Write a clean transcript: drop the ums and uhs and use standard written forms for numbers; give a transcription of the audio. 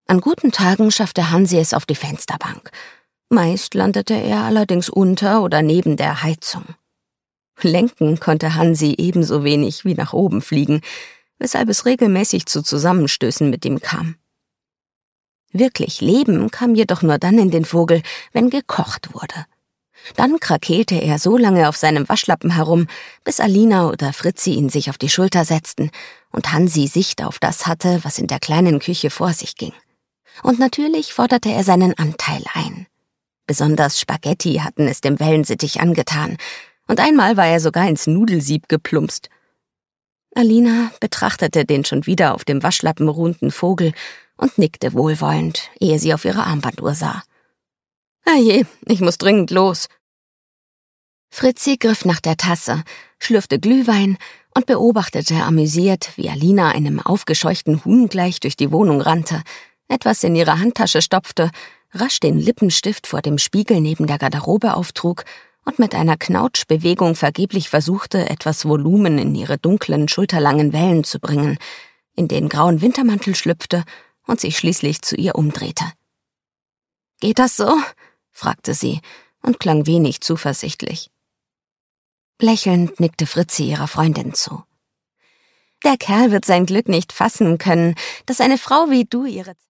An guten Tagen schaffte Hansi es auf die Fensterbank. Meist landete er allerdings unter oder neben der Heizung. Lenken konnte Hansi ebenso wenig wie nach oben fliegen, weshalb es regelmäßig zu Zusammenstößen mit ihm kam. Wirklich Leben kam jedoch nur dann in den Vogel, wenn gekocht wurde. Dann krakeelte er so lange auf seinem Waschlappen herum, bis Alina oder Fritzi ihn sich auf die Schulter setzten und Hansi Sicht auf das hatte, was in der kleinen Küche vor sich ging. Und natürlich forderte er seinen Anteil ein. Besonders Spaghetti hatten es dem Wellensittich angetan, und einmal war er sogar ins Nudelsieb geplumpst. Alina betrachtete den schon wieder auf dem Waschlappen ruhenden Vogel und nickte wohlwollend, ehe sie auf ihre Armbanduhr sah. »Je, ich muss dringend los.« Fritzi griff nach der Tasse, schlürfte Glühwein und beobachtete amüsiert, wie Alina einem aufgescheuchten Huhn gleich durch die Wohnung rannte, etwas in ihre Handtasche stopfte, rasch den Lippenstift vor dem Spiegel neben der Garderobe auftrug und mit einer Knautschbewegung vergeblich versuchte, etwas Volumen in ihre dunklen, schulterlangen Wellen zu bringen, in den grauen Wintermantel schlüpfte und sich schließlich zu ihr umdrehte. »Geht das so?« fragte sie und klang wenig zuversichtlich. Lächelnd nickte Fritzi ihrer Freundin zu. »Der Kerl wird sein Glück nicht fassen können, dass eine Frau wie du ihre